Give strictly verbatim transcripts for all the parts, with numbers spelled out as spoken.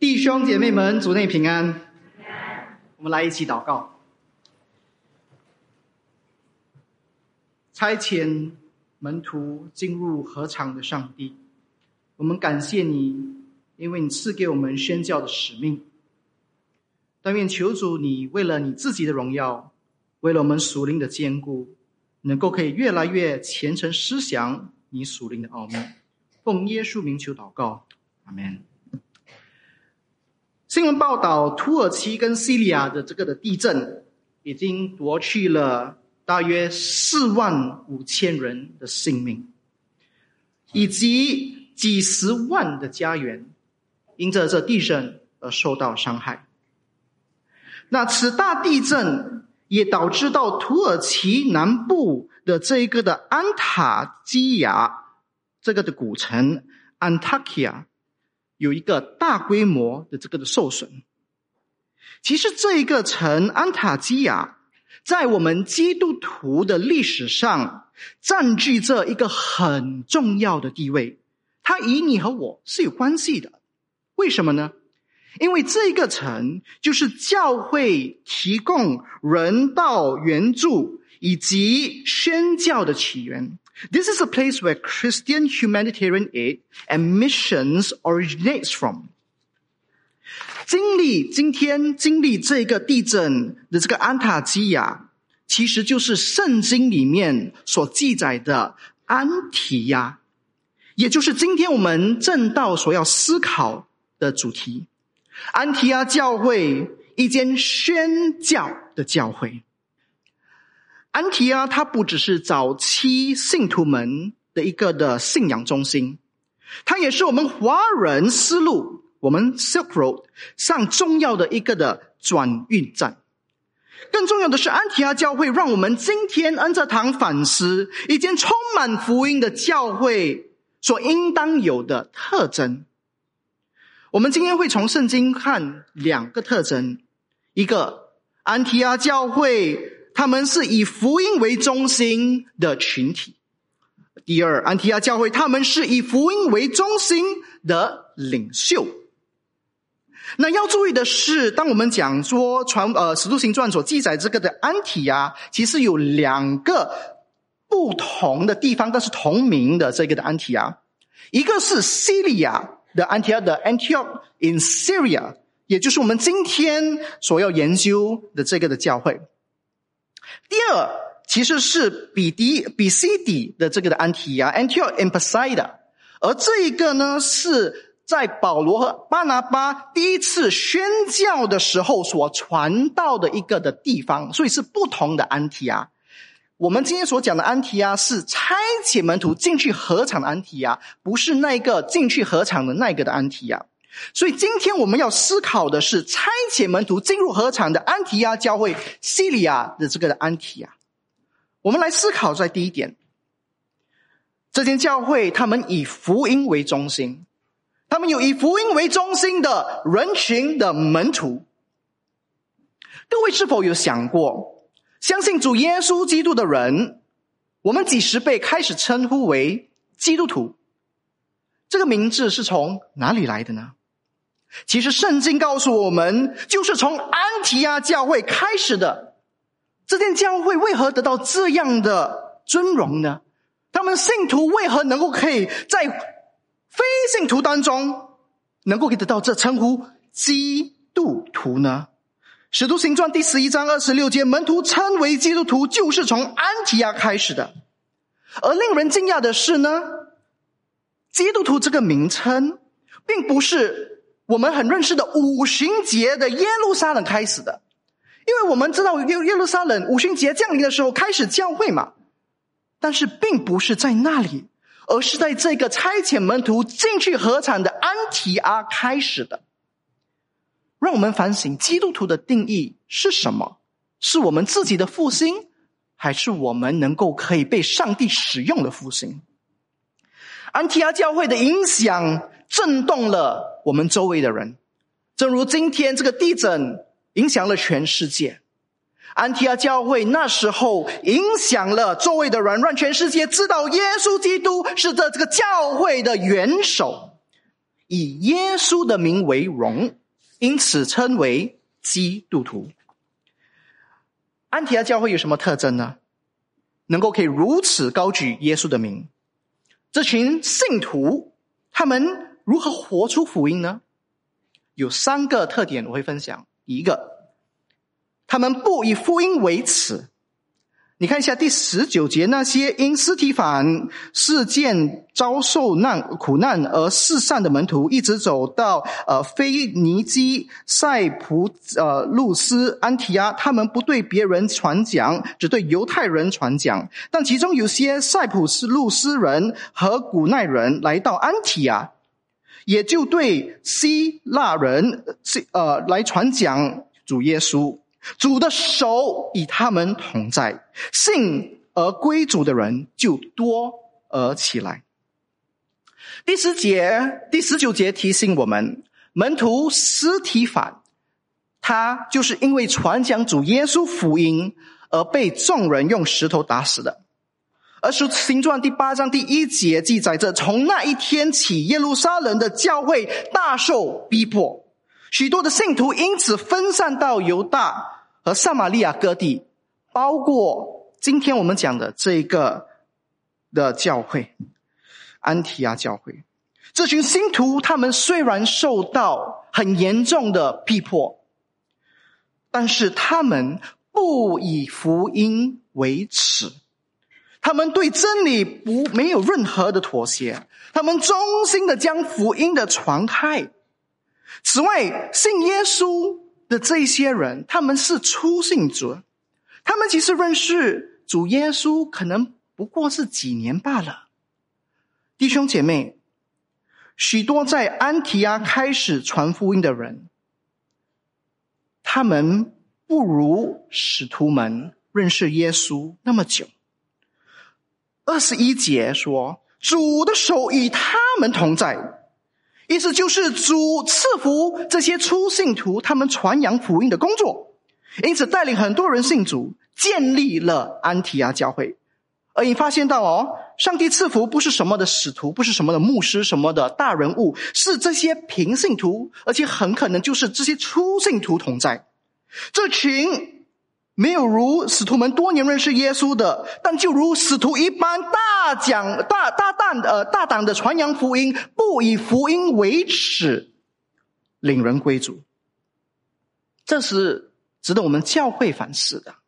弟兄姐妹们，主内平安。我们来一起祷告。差遣门徒进入禾场的上帝，我们感谢你，因为你赐给我们宣教的使命。但愿求主你为了你自己的荣耀，为了我们属灵的坚固，能够可以越来越虔诚思想你属灵的奥秘。奉耶稣名求祷告，阿们。新闻报道，土耳其跟叙利亚的这个的地震已经夺去了大约四万五千人的性命，以及几十万的家园因着这地震而受到伤害。那此大地震也导致到土耳其南部的这一个的安塔基亚这个的古城安塔基亚有一个大规模的这个的受损。其实这一个城安塔基亚在我们基督徒的历史上占据着一个很重要的地位，它与你和我是有关系的。为什么呢？因为这个城就是教会提供人道援助以及宣教的起源。This is a place where Christian humanitarian aid and missions originates from. 经历今天经历这个地震的这个安塔基亚，其实就是圣经里面所记载的安提亚，也就是今天我们正道所要思考的主题。安提阿教会，一间宣教的教会。安提阿它不只是早期信徒们的一个的信仰中心，它也是我们华人丝路，我们 Silk Road 上重要的一个的转运站。更重要的是，安提阿教会让我们今天恩泽堂反思一间充满福音的教会所应当有的特征。我们今天会从圣经看两个特征，一个安提阿教会他们是以福音为中心的群体，第二，安提阿教会他们是以福音为中心的领袖。那要注意的是，当我们讲说传呃使徒行传所记载这个的安提阿，其实有两个不同的地方，但是同名的这个的安提阿，一个是西利亚的安提阿的 Antioch in Syria， 也就是我们今天所要研究的这个的教会。第二，其实是比迪比西底的这个的安提亚 Antioch in Pisidia， 而这一个呢是在保罗和巴拿巴第一次宣教的时候所传到的一个的地方，所以是不同的安提阿。我们今天所讲的安提阿是差遣门徒进去禾场的安提阿，不是那个进去禾场的那个的安提阿。所以今天我们要思考的是差遣门徒进入禾场的安提阿教会，西利亚的这个的安提阿。我们来思考在第一点，这间教会他们以福音为中心，他们有以福音为中心的人群的门徒。各位是否有想过，相信主耶稣基督的人，我们几十辈开始称呼为基督徒，这个名字是从哪里来的呢？其实圣经告诉我们，就是从安提阿教会开始的。这间教会为何得到这样的尊荣呢？他们信徒为何能够可以在非信徒当中能够可以得到这称呼基督徒呢？使徒行传第十一章二十六节，门徒称为基督徒就是从安提阿开始的。而令人惊讶的是呢，基督徒这个名称并不是我们很认识的五旬节的耶路撒冷开始的，因为我们知道耶路撒冷五旬节降临的时候开始教会嘛，但是并不是在那里，而是在这个差遣门徒进去禾场的安提阿开始的。让我们反省，基督徒的定义是什么？是我们自己的复兴，还是我们能够可以被上帝使用的复兴？安提阿教会的影响震动了我们周围的人，正如今天这个地震影响了全世界。安提阿教会那时候影响了周围的人，让全世界知道耶稣基督是这这个教会的元首。 以耶稣的名为荣，因此称为基督徒。安提阿教会有什么特征呢？能够可以如此高举耶稣的名。这群信徒他们如何活出福音呢？有三个特点我会分享。第一个，他们不以福音为耻。你看一下第十九节，那些因斯提反事件遭受难苦难而四散的门徒，一直走到呃腓尼基、塞浦呃路斯、安提阿，他们不对别人传讲，只对犹太人传讲。但其中有些塞浦路斯人和古奈人来到安提阿，也就对希腊人呃来传讲主耶稣。主的手与他们同在，信而归主的人就多而起来。第十节、第十九节提醒我们，门徒司提反，他就是因为传讲主耶稣福音而被众人用石头打死的。而使徒行传第八章第一节记载着，从那一天起，耶路撒冷的教会大受逼迫，许多的信徒因此分散到犹大和撒玛利亚各地，包括今天我们讲的这个的教会，安提阿教会。这群信徒他们虽然受到很严重的逼迫，但是他们不以福音为耻，他们对真理不没有任何的妥协，他们忠心的将福音的传开。此外，信耶稣的这些人，他们是初信主，他们其实认识主耶稣可能不过是几年罢了。弟兄姐妹，许多在安提阿开始传福音的人，他们不如使徒们认识耶稣那么久。二十一节说，主的手与他们同在，意思就是主赐福这些初信徒他们传扬福音的工作，因此带领很多人信主，建立了安提阿教会。而你发现到哦，上帝赐福不是什么的使徒，不是什么的牧师，什么的大人物，是这些平信徒，而且很可能就是这些初信徒同在。这群没有如使徒们多年认识耶稣的，但就如使徒一般大讲大大胆呃大胆的传扬福音，不以福音为耻，领人归主。这是值得我们教会反思的。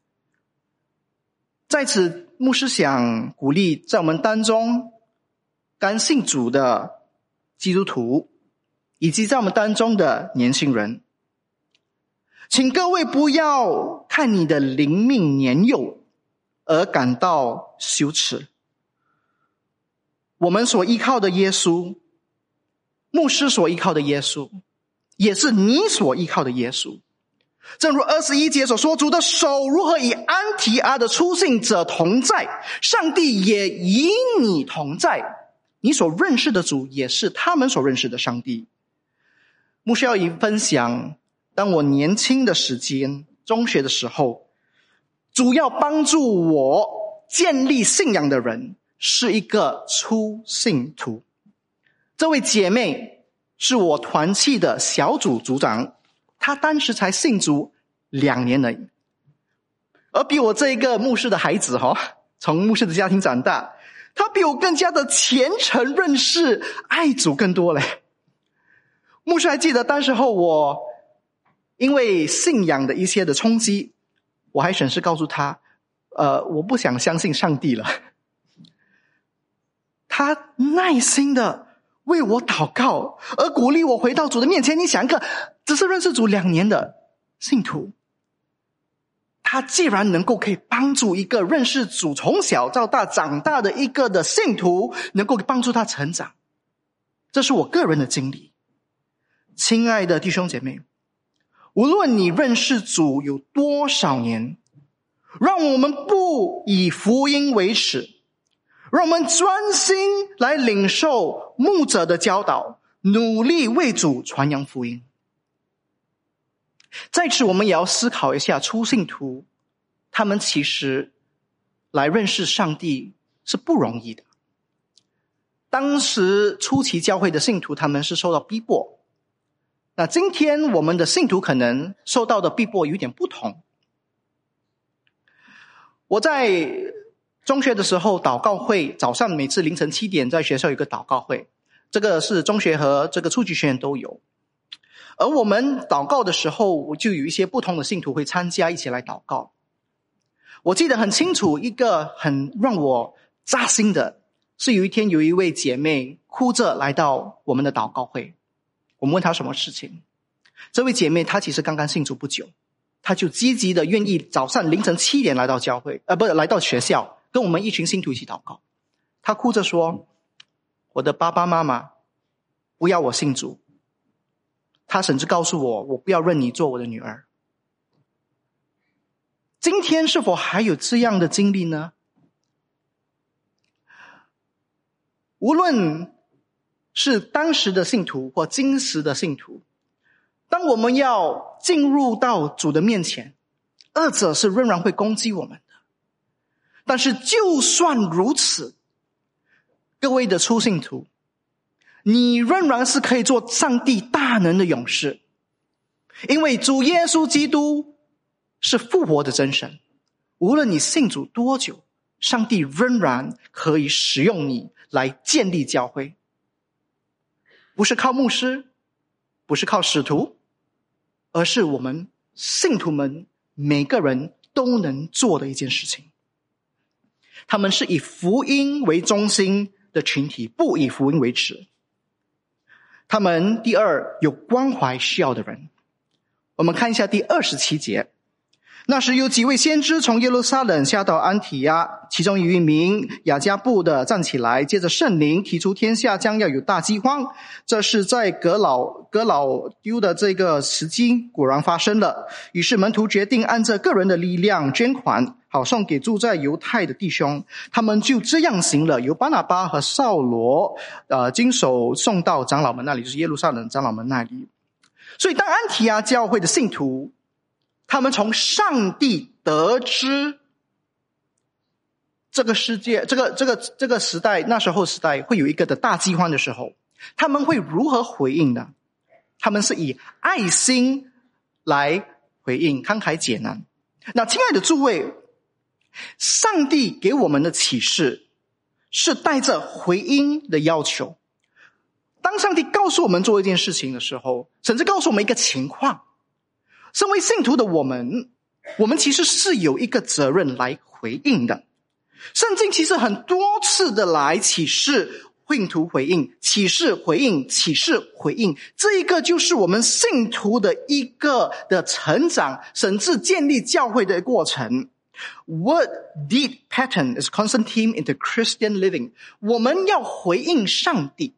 在此，牧师想鼓励在我们当中刚信主的基督徒，以及在我们当中的年轻人，请各位不要看你的灵命年幼而感到羞耻。我们所依靠的耶稣，牧师所依靠的耶稣，也是你所依靠的耶稣。正如二十一节所说，主的手如何与安提阿的初信者同在，上帝也与你同在。你所认识的主也是他们所认识的上帝。牧师要以分享，当我年轻的时间，中学的时候，主要帮助我建立信仰的人是一个初信徒。这位姐妹是我团契的小组组长，她当时才信主两年而已，而比我这一个牧师的孩子哦，从牧师的家庭长大，他比我更加的虔诚认识爱主更多嘞。牧师还记得当时候我因为信仰的一些的冲击，我还审视告诉他呃，我不想相信上帝了。他耐心的为我祷告，而鼓励我回到主的面前。你想一个只是认识主两年的信徒，他既然能够可以帮助一个认识主从小到大长大的一个的信徒，能够帮助他成长，这是我个人的经历。亲爱的弟兄姐妹，无论你认识主有多少年，让我们不以福音为耻，让我们专心来领受牧者的教导，努力为主传扬福音。在此我们也要思考一下，初信徒他们其实来认识上帝是不容易的。 当时初期教会的信徒他们是受到逼迫，那今天我们的信徒可能受到的逼迫有点不同。我在中学的时候祷告会，早上每次凌晨七点在学校有个祷告会，这个是中学和这个初级学院都有。而我们祷告的时候，就有一些不同的信徒会参加一起来祷告。我记得很清楚，一个很让我扎心的是，有一天有一位姐妹哭着来到我们的祷告会，我们问她什么事情。这位姐妹她其实刚刚信主不久，她就积极的愿意早上凌晨七点来到教会，呃，不是来到学校，跟我们一群信徒一起祷告。她哭着说，我的爸爸妈妈不要我信主，她甚至告诉我，我不要认你做我的女儿。今天是否还有这样的经历呢？无论是当时的信徒或今时的信徒，当我们要进入到主的面前，二者是仍然会攻击我们的。但是就算如此，各位的初信徒，你仍然是可以做上帝大能的勇士，因为主耶稣基督是复活的真神。无论你信主多久，上帝仍然可以使用你来建立教会。不是靠牧师，不是靠使徒，而是我们信徒们每个人都能做的一件事情。他们是以福音为中心的群体，不以福音为耻。他们第二，有关怀需要的人。我们看一下第二十七节。那时有几位先知从耶路撒冷下到安提亚，其中有一名雅加布的站起来，借着圣灵提出天下将要有大饥荒。这是在革老革老丢的这个时机果然发生了。于是门徒决定按着个人的力量捐款，好送给住在犹太的弟兄。他们就这样行了，由巴拿巴和扫罗呃经手送到长老们那里，就是耶路撒冷长老们那里。所以当安提阿教会的信徒他们从上帝得知这个世界这个这个这个时代，那时候时代会有一个的大饥荒的时候，他们会如何回应呢？他们是以爱心来回应，慷慨解囊。那亲爱的诸位，上帝给我们的启示是带着回应的要求。当上帝告诉我们做一件事情的时候，甚至告诉我们一个情况，身为信徒的我们，我们其实是有一个责任来回应的。圣经其实很多次的来启示信徒回应，启示回应，启示回应，这一个就是我们信徒的一个的成长，甚至建立教会的过程。Word deed pattern is constant theme in the Christian living. 我们要回应上帝。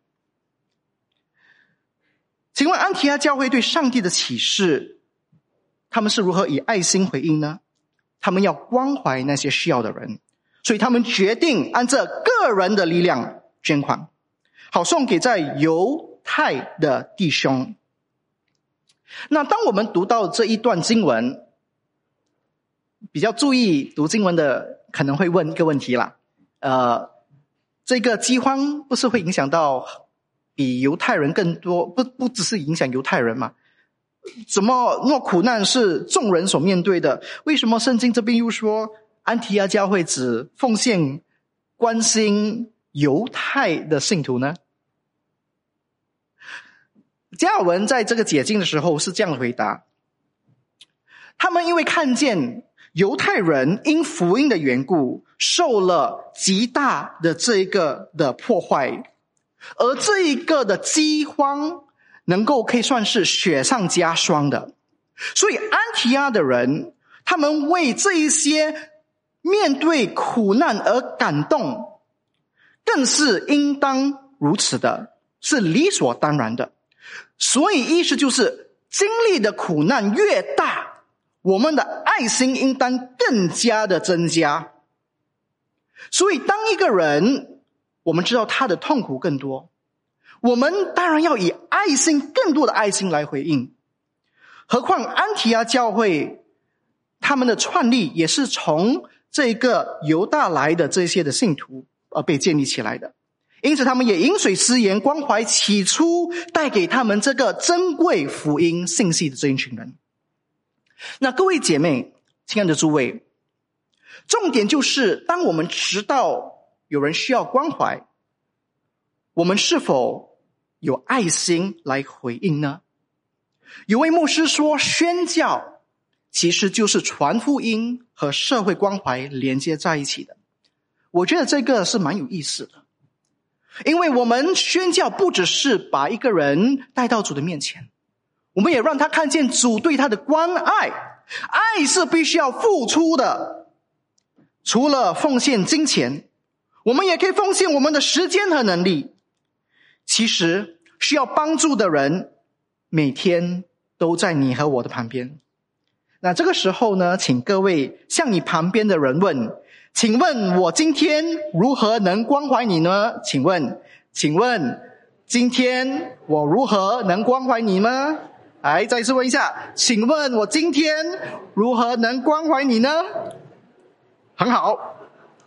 请问安提阿教会对上帝的启示，他们是如何以爱心回应呢？他们要关怀那些需要的人，所以他们决定按照个人的力量捐款，好送给在犹太的弟兄。那当我们读到这一段经文，比较注意读经文的可能会问一个问题啦，呃，这个饥荒不是会影响到比犹太人更多，不不只是影响犹太人嘛？怎么那苦难是众人所面对的？为什么圣经这边又说安提阿教会只奉献关心犹太的信徒呢？加尔文在这个解经的时候是这样回答：他们因为看见犹太人因福音的缘故受了极大的这一个的破坏，而这一个的饥荒能够可以算是雪上加霜的。所以安提阿的人，他们为这一些面对苦难而感动，更是应当如此的，是理所当然的。所以意思就是经历的苦难越大，我们的爱心应当更加的增加。所以当一个人我们知道他的痛苦更多，我们当然要以爱心更多的爱心来回应。何况安提阿教会他们的创立也是从这个犹大来的这些的信徒而被建立起来的。 因此他们也饮水思源，关怀起初带给他们这个珍贵福音信息的这一群人。那各位姐妹，亲爱的诸位，重点就是当我们知道有人需要关怀，我们是否有爱心来回应呢？有位牧师说，宣教其实就是传福音和社会关怀连接在一起的。我觉得这个是蛮有意思的，因为我们宣教不只是把一个人带到主的面前，我们也让他看见主对他的关爱。爱是必须要付出的，除了奉献金钱，我们也可以奉献我们的时间和能力。其实需要帮助的人每天都在你和我的旁边。那这个时候呢，请各位向你旁边的人问，请问我今天如何能关怀你呢？请问请问今天我如何能关怀你呢？来，再次问一下，请问我今天如何能关怀你呢？很好。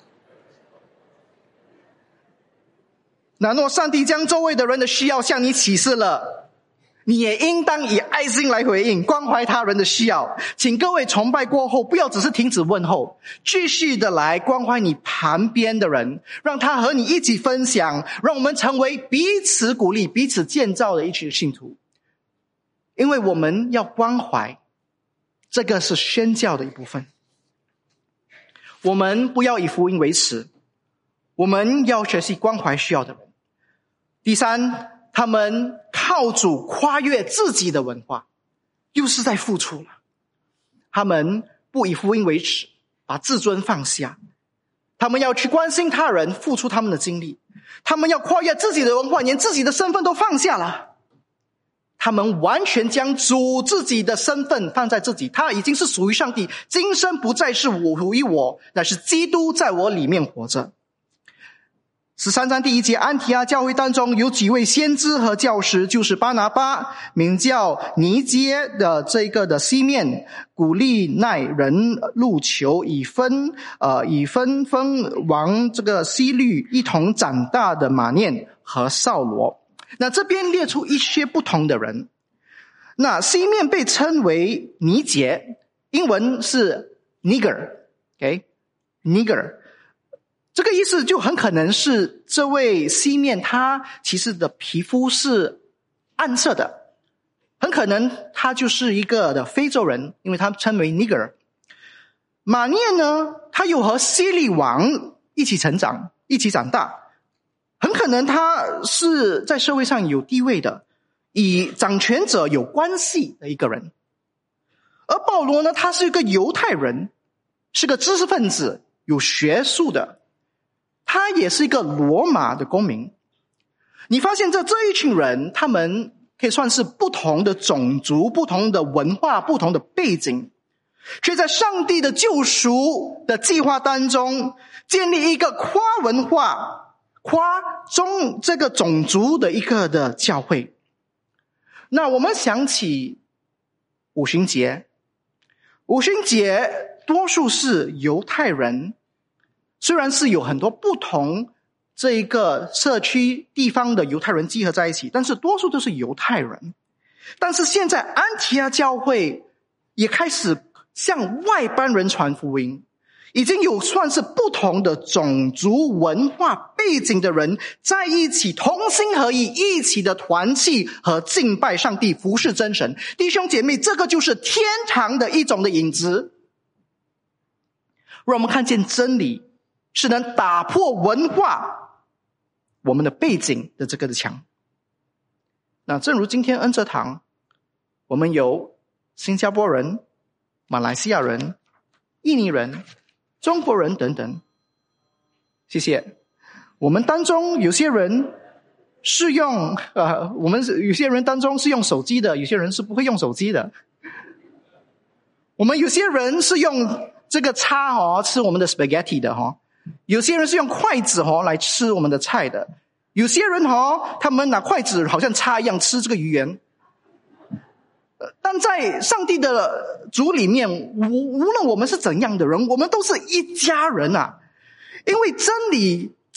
那若上帝将周围的人的需要向你启示了，你也应当以爱心来回应，关怀他人的需要。请各位崇拜过后不要只是停止问候，继续的来关怀你旁边的人，让他和你一起分享，让我们成为彼此鼓励彼此建造的一群信徒。因为我们要关怀，这个是宣教的一部分。我们不要以福音为耻，我们要学习关怀需要的人。第三，他们靠主跨越自己的文化，又是在付出了。他们不以福音为耻，把自尊放下。他们要去关心他人，付出他们的精力。他们要跨越自己的文化，连自己的身份都放下了。他们完全将主自己的身份放在自己，他已经是属于上帝，今生不再是我属于我，乃是基督在我里面活着。十三章第一节，安提阿教会当中有几位先知和教师，就是巴拿巴，名叫尼结的这个的西面，古利奈人路求，以分呃以分分王这个西律一同长大的马念和扫罗。那这边列出一些不同的人。那西面被称为尼结，英文是 nigger， OK nigger， 这个意思就很可能是这位西面他其实的皮肤是暗色的，很可能他就是一个的非洲人，因为他称为 nigger。 马念呢，他又和西律王一起成长，一起长大，很可能他是在社会上有地位的，与掌权者有关系的一个人。而保罗呢，他是一个犹太人，是个知识分子，有学术的，他也是一个罗马的公民。你发现这这一群人，他们可以算是不同的种族、不同的文化、不同的背景，却在上帝的救赎的计划当中建立一个跨文化跨中这个种族的一个的教会。那我们想起五旬节，五旬节多数是犹太人，虽然是有很多不同这一个社区地方的犹太人集合在一起，但是多数都是犹太人。但是现在安提阿教会也开始向外邦人传福音，已经有算是不同的种族文化背景的人在一起，同心合意，一起的团契和敬拜上帝，服侍真神。弟兄姐妹，这个就是天堂的一种的影子。让我们看见真理是能打破文化我们的背景的这个的墙。那正如今天恩泽堂，我们有新加坡人、马来西亚人、印尼人、中国人等等。谢谢。我们当中有些人是用呃，我们有些人当中是用手机的，有些人是不会用手机的。我们有些人是用这个叉哦吃我们的 spaghetti 的哦，有些人是用筷子哦来吃我们的菜的，有些人哦他们拿筷子好像叉一样吃这个鱼圆。但在上帝的主里面，无无论我们是怎样的人，我们都是一家人啊。因为真理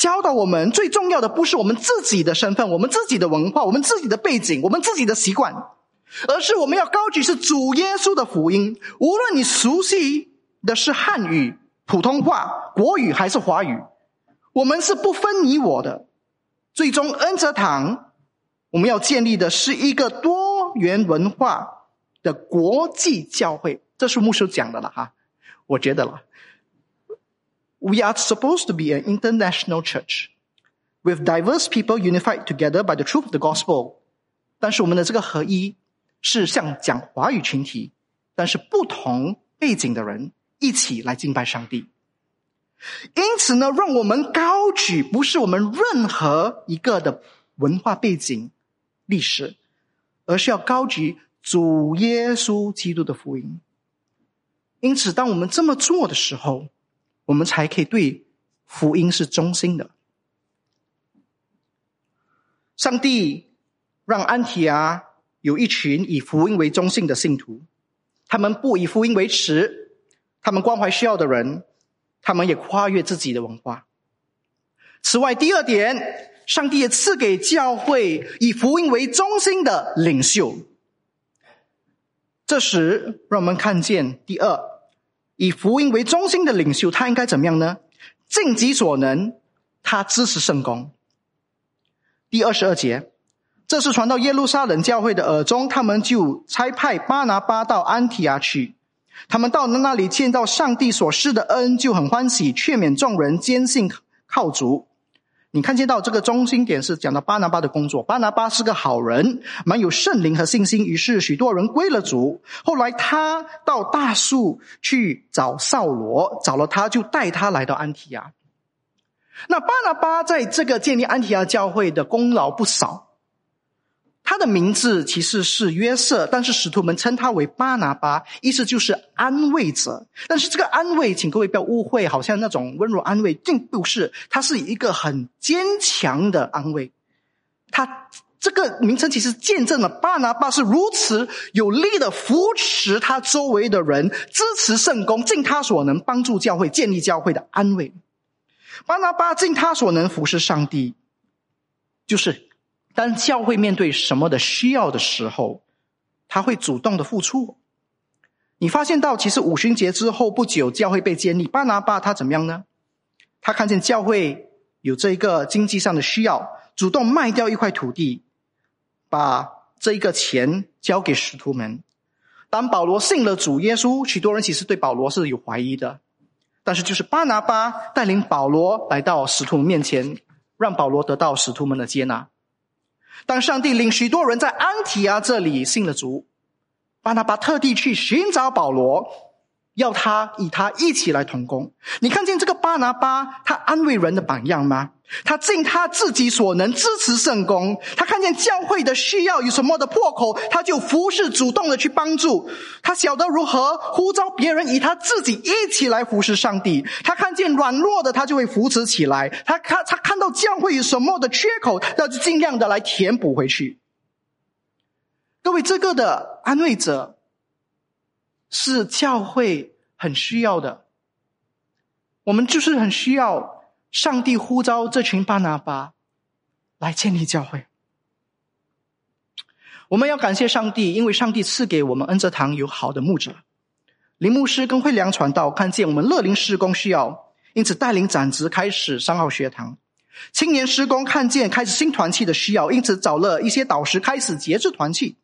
教导我们最重要的不是我们自己的身份，我们自己的文化，我们自己的背景，我们自己的习惯，而是我们要高举是主耶稣的福音。无论你熟悉的是汉语、普通话、国语还是华语，我们是不分你我的。最终恩泽堂我们要建立的是一个多元文化的国际教会，这是牧师讲的了哈，我觉得了。We are supposed to be an international church with diverse people unified together by the truth of the gospel. 但是我们的这个合一是像讲华语群体，但是不同背景的人一起来敬拜上帝。因此呢，让我们高举不是我们任何一个的文化背景、历史，而是要高举主耶稣基督的福音。因此当我们这么做的时候，我们才可以对福音是忠心的。上帝让安提阿有一群以福音为中心的信徒，他们不以福音为耻，他们关怀需要的人，他们也跨越自己的文化。此外，第二点，上帝也赐给教会以福音为中心的领袖。这时让我们看见第二，以福音为中心的领袖他应该怎么样呢？尽己所能，他支持圣工。第二十二节，这是传到耶路撒冷教会的耳中，他们就差派巴拿巴到安提阿去。他们到那里见到上帝所施的恩，就很欢喜，劝勉众人坚信靠主。你看见到这个中心点是讲到巴拿巴的工作，巴拿巴是个好人，蛮有圣灵和信心，于是许多人归了主。后来他到大树去找扫罗，找了他就带他来到安提阿。那巴拿巴在这个建立安提阿教会的功劳不少，他的名字其实是约瑟，但是使徒们称他为巴拿巴，意思就是安慰者。但是这个安慰请各位不要误会，好像那种温柔安慰，并不是，他是一个很坚强的安慰。他这个名称其实见证了巴拿巴是如此有力的扶持他周围的人，支持圣工，尽他所能帮助教会建立教会的安慰。巴拿巴尽他所能服侍上帝，就是当教会面对什么的需要的时候，他会主动的付出。你发现到其实五旬节之后不久，教会被建立，巴拿巴他怎么样呢？他看见教会有这一个经济上的需要，主动卖掉一块土地，把这一个钱交给使徒们。当保罗信了主耶稣，许多人其实对保罗是有怀疑的，但是就是巴拿巴带领保罗来到使徒们面前，让保罗得到使徒们的接纳。当上帝领许多人在安提阿这里信了主，巴拿巴特地去寻找保罗，要他与他一起来同工。你看见这个巴拿巴他安慰人的榜样吗？他尽他自己所能支持圣工，他看见教会的需要有什么的破口，他就服侍主动的去帮助。他晓得如何呼召别人与他自己一起来服侍上帝。他看见软弱的他就会扶持起来，他看他看到教会有什么的缺口，他就尽量的来填补回去。各位，这个的安慰者是教会很需要的，我们就是很需要上帝呼召这群巴拿巴来建立教会。我们要感谢上帝，因为上帝赐给我们恩泽堂有好的牧者，林牧师跟惠良传道看见我们乐龄事工需要，因此带领长职开始商号学堂。青年事工看见开始新团契的需要，因此找了一些导师开始节制团契。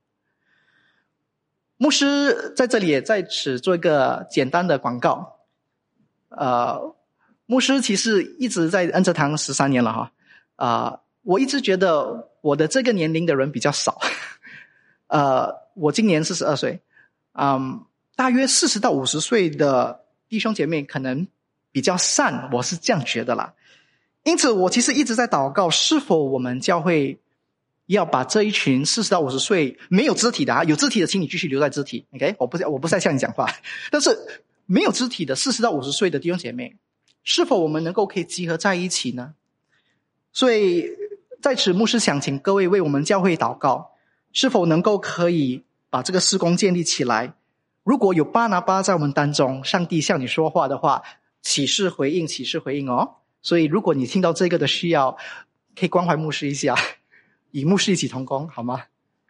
牧师在这里也在此做一个简单的广告。呃，牧师其实一直在恩泽堂十三年了哈，啊、呃，我一直觉得我的这个年龄的人比较少，呃，我今年四十二岁，嗯，大约四十到五十岁的弟兄姐妹可能比较散，我是这样觉得啦。因此，我其实一直在祷告，是否我们教会要把这一群四十到五十岁没有肢体的啊，有肢体的请你继续留在肢体 ，OK？ 我不是我不是在向你讲话，但是没有肢体的四十到五十岁的弟兄姐妹，是否我们能够可以集合在一起呢？所以在此，牧师想请各位为我们教会祷告，是否能够可以把这个事工建立起来。如果有巴拿巴在我们当中，上帝向你说话的话，起誓回应，起誓回应哦。 所以如果你听到这个的需要，可以关怀牧师一下，与牧师一起同工，好吗？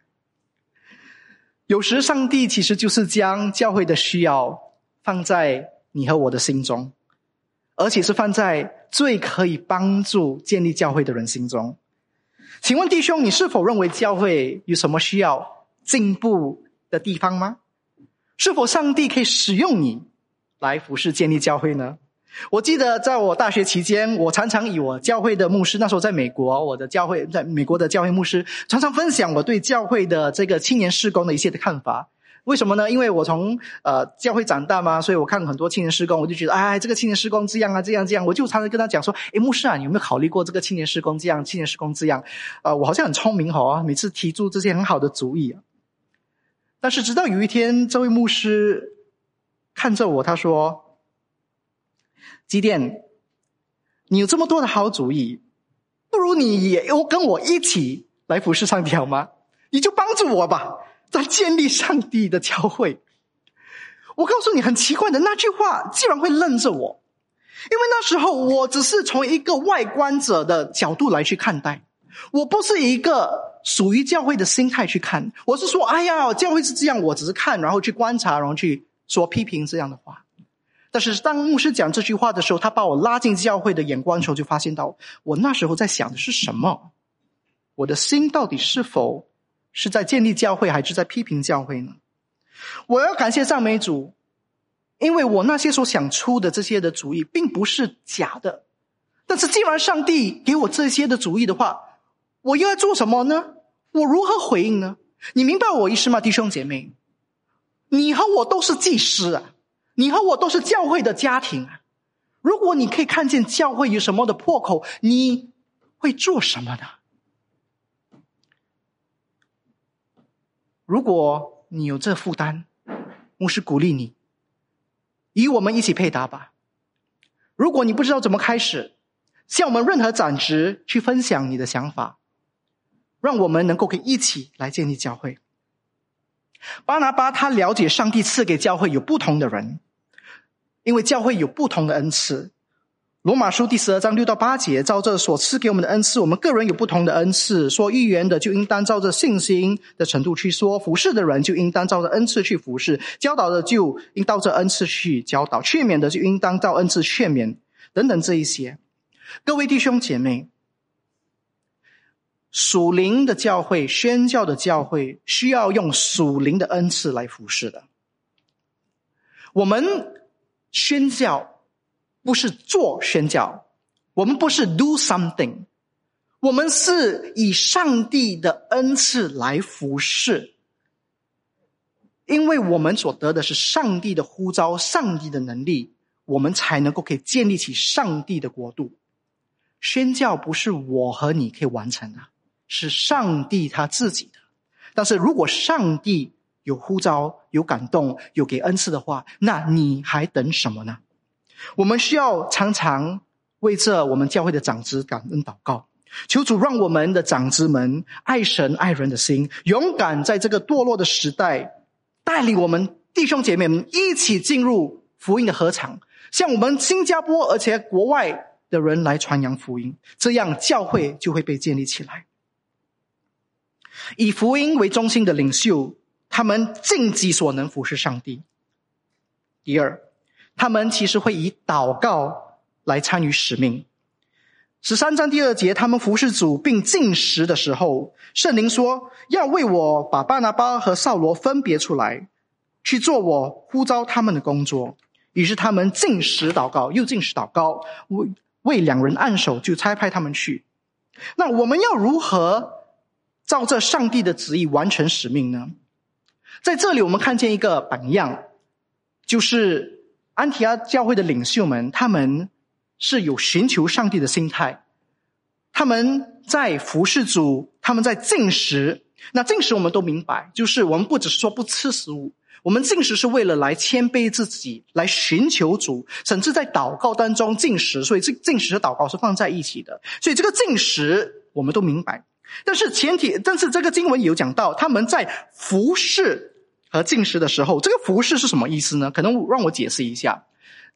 有时上帝其实就是将教会的需要放在你和我的心中，而且是放在最可以帮助建立教会的人心中。请问弟兄，你是否认为教会有什么需要进步的地方吗？是否上帝可以使用你来服侍建立教会呢？我记得在我大学期间，我常常以我教会的牧师，那时候在美国，我的教会在美国的教会牧师常常分享我对教会的这个青年事工的一些的看法。为什么呢？因为我从呃教会长大嘛，所以我看很多青年事工，我就觉得哎，这个青年事工这样啊这样这样，我就常常跟他讲说，诶牧师啊，你有没有考虑过这个青年事工这样，青年事工这样？呃我好像很聪明哦，每次提出这些很好的主意啊。但是直到有一天，这位牧师看着我，他说，基甸，你有这么多的好主意，不如你也跟我一起来服侍上帝好吗？你就帮助我吧，在建立上帝的教会。我告诉你很奇怪的，那句话竟然会愣着我，因为那时候我只是从一个外观者的角度来去看待，我不是一个属于教会的心态去看，我是说哎呀教会是这样，我只是看然后去观察然后去说批评这样的话。但是当牧师讲这句话的时候，他把我拉进教会的眼光的时候，就发现到我那时候在想的是什么，我的心到底是否是在建立教会还是在批评教会呢？我要感谢赞美主，因为我那些所想出的这些的主意并不是假的，但是既然上帝给我这些的主意的话，我又要做什么呢？我如何回应呢？你明白我意思吗，弟兄姐妹？你和我都是祭司啊，你和我都是教会的家庭啊。如果你可以看见教会有什么的破口，你会做什么呢？如果你有这负担，牧师鼓励你，与我们一起配搭吧。如果你不知道怎么开始，向我们任何长职去分享你的想法，让我们能够可以一起来建立教会。巴拿巴他了解上帝赐给教会有不同的人，因为教会有不同的恩赐。罗马书第十二章六到八节，照着所赐给我们的恩赐，我们个人有不同的恩赐。说预言的就应当照着信心的程度去说，服侍的人就应当照着恩赐去服侍，教导的就应照着恩赐去教导，劝勉的就应当照恩赐劝勉，等等这一些。各位弟兄姐妹，属灵的教会，宣教的教会，需要用属灵的恩赐来服侍的。我们宣教不是做宣教，我们不是 do something， 我们是以上帝的恩赐来服侍，因为我们所得的是上帝的呼召，上帝的能力，我们才能够可以建立起上帝的国度。宣教不是我和你可以完成的，是上帝他自己的。但是如果上帝有呼召，有感动，有给恩赐的话，那你还等什么呢？我们需要常常为这我们教会的长子感恩祷告，求主让我们的长子们爱神爱人的心，勇敢在这个堕落的时代，带领我们弟兄姐妹们一起进入福音的禾场，向我们新加坡而且国外的人来传扬福音，这样教会就会被建立起来。以福音为中心的领袖，他们尽己所能服侍上帝。第二，他们其实会以祷告来参与使命。十三章第二节，他们服侍主并禁食的时候，圣灵说要为我把巴拿巴和扫罗分别出来，去做我呼召他们的工作。于是他们禁食祷告，又禁食祷告，为为两人按手，就差派他们去。那我们要如何照着上帝的旨意完成使命呢？在这里我们看见一个榜样，就是安提阿教会的领袖们，他们是有寻求上帝的心态，他们在服侍主，他们在禁食。那禁食我们都明白，就是我们不只是说不吃食物，我们禁食是为了来谦卑自己，来寻求主，甚至在祷告当中禁食，所以这禁食和祷告是放在一起的。所以这个禁食我们都明白，但是前提，但是这个经文有讲到他们在服侍和禁食的时候，这个服侍是什么意思呢？可能让我解释一下。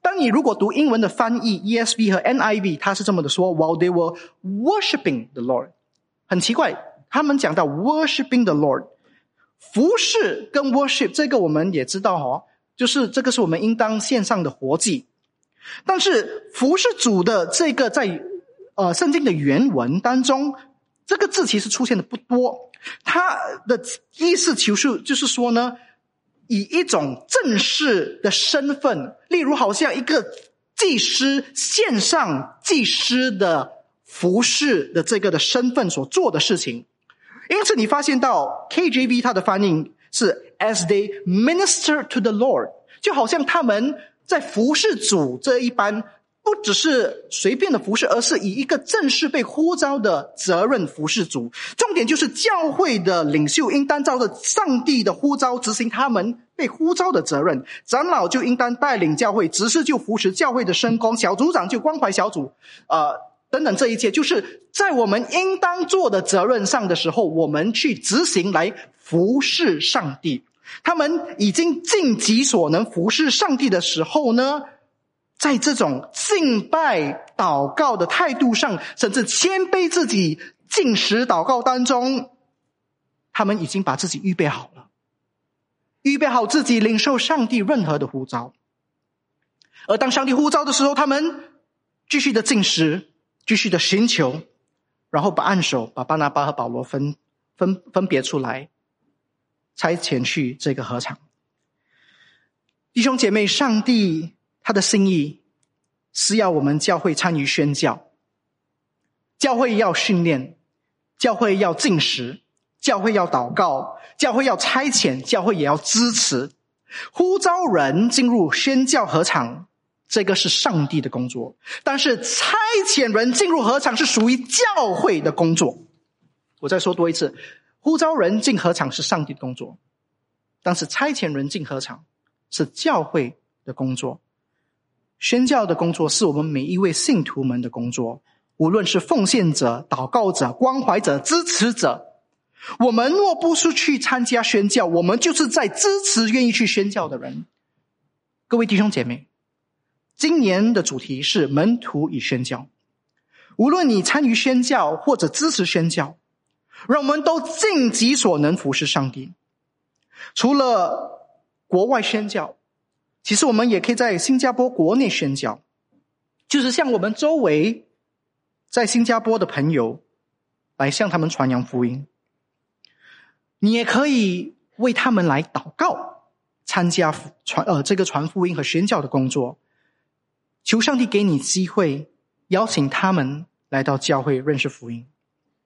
当你如果读英文的翻译 E S V 和 N I V， 它是这么的说 while they were worshiping the Lord。 很奇怪，他们讲到 worshiping the Lord， 服侍跟 worship 这个我们也知道哦，就是这个是我们应当献上的活祭。但是服侍主的这个在呃圣经的原文当中，这个字其实出现的不多，它的意思就是就是说呢，以一种正式的身份，例如好像一个祭司献上祭司的服侍的这个的身份所做的事情。因此你发现到 K J V 它的翻译是 as they minister to the Lord， 就好像他们在服侍主这一般，不只是随便的服侍，而是以一个正式被呼召的责任服侍主。重点就是教会的领袖应当照着上帝的呼召执行他们被呼召的责任，长老就应当带领教会，执事就扶持教会的事工，小组长就关怀小组，呃，等等，这一切就是在我们应当做的责任上的时候，我们去执行来服侍上帝。他们已经尽己所能服侍上帝的时候呢，在这种敬拜祷告的态度上，甚至谦卑自己禁食祷告当中，他们已经把自己预备好了，预备好自己领受上帝任何的呼召。而当上帝呼召的时候，他们继续的禁食，继续的寻求，然后把按手把巴拿巴和保罗分分分别出来，差遣去这个禾场。弟兄姐妹，上帝他的心意是要我们教会参与宣教，教会要训练，教会要禁食，教会要祷告，教会要差遣，教会也要支持。呼召人进入宣教禾场，这个是上帝的工作，但是差遣人进入禾场是属于教会的工作。我再说多一次，呼召人进禾场是上帝的工作，但是差遣人进禾场是教会的工作。宣教的工作是我们每一位信徒们的工作，无论是奉献者、祷告者、关怀者、支持者。我们若不是去参加宣教，我们就是在支持愿意去宣教的人。各位弟兄姐妹，今年的主题是门徒与宣教。无论你参与宣教或者支持宣教，让我们都尽己所能服侍上帝。除了国外宣教，其实我们也可以在新加坡国内宣教，就是向我们周围在新加坡的朋友来向他们传扬福音。你也可以为他们来祷告，参加传呃这个传福音和宣教的工作。求上帝给你机会，邀请他们来到教会认识福音。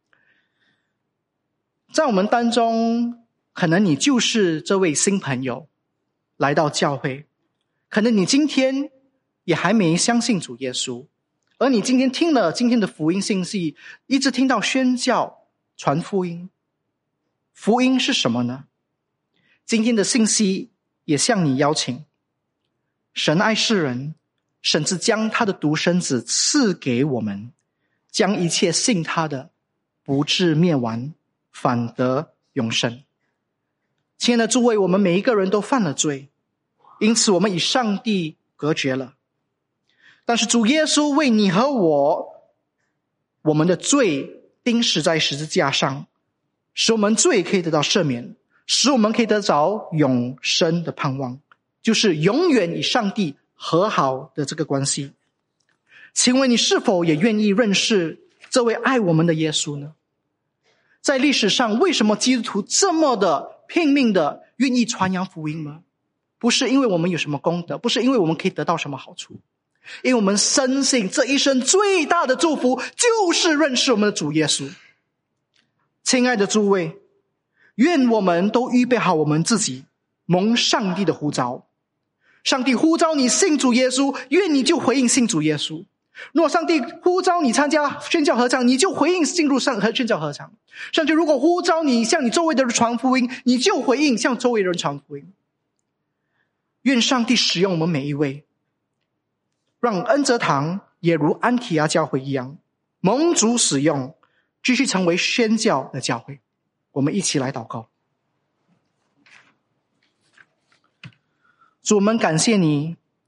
在我们当中，可能你就是这位新朋友来到教会，可能你今天也还没相信主耶稣，而你今天听了今天的福音信息，一直听到宣教传福音。福音是什么呢？今天的信息也向你邀请，神爱世人，甚至将他的独生子赐给我们，将一切信他的不至灭亡，反得永生。亲爱的诸位，我们每一个人都犯了罪，因此我们与上帝隔绝了。但是主耶稣为你和我，我们的罪钉死在十字架上，使我们罪可以得到赦免，使我们可以得着永生的盼望，就是永远与上帝和好的这个关系。请问你是否也愿意认识这位爱我们的耶稣呢？在历史上，为什么基督徒这么的拼命的愿意传扬福音呢？不是因为我们有什么功德，不是因为我们可以得到什么好处，因为我们深信这一生最大的祝福就是认识我们的主耶稣。亲爱的诸位，愿我们都预备好我们自己，蒙上帝的呼召。上帝呼召你信主耶稣，愿你就回应信主耶稣。若上帝呼召你参加宣教禾场，你就回应进入上宣教禾场。上帝如果呼召你向你周围的人传福音，你就回应向周围人传福音。愿上帝使用我们每一位，让恩泽堂也如安提阿教会一样，蒙主使用，继续成为宣教的教会。我们一起来祷告。主，我们感谢你，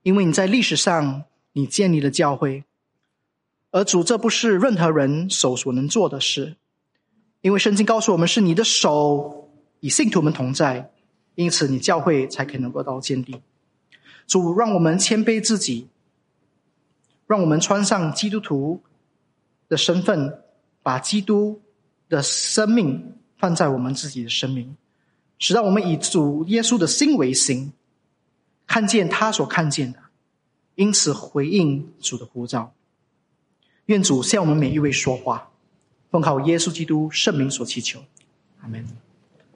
因为你在历史上你建立了教会，而主，这不是任何人手所能做的事，因为圣经告诉我们是你的手与信徒们同在，因此你教会才可能得到建立。主，让我们谦卑自己，让我们穿上基督徒的身份，把基督的生命放在我们自己的生命，使到我们以主耶稣的心为心，看见他所看见的，因此回应主的呼召。愿主向我们每一位说话，奉靠耶稣基督圣名所祈求，阿们。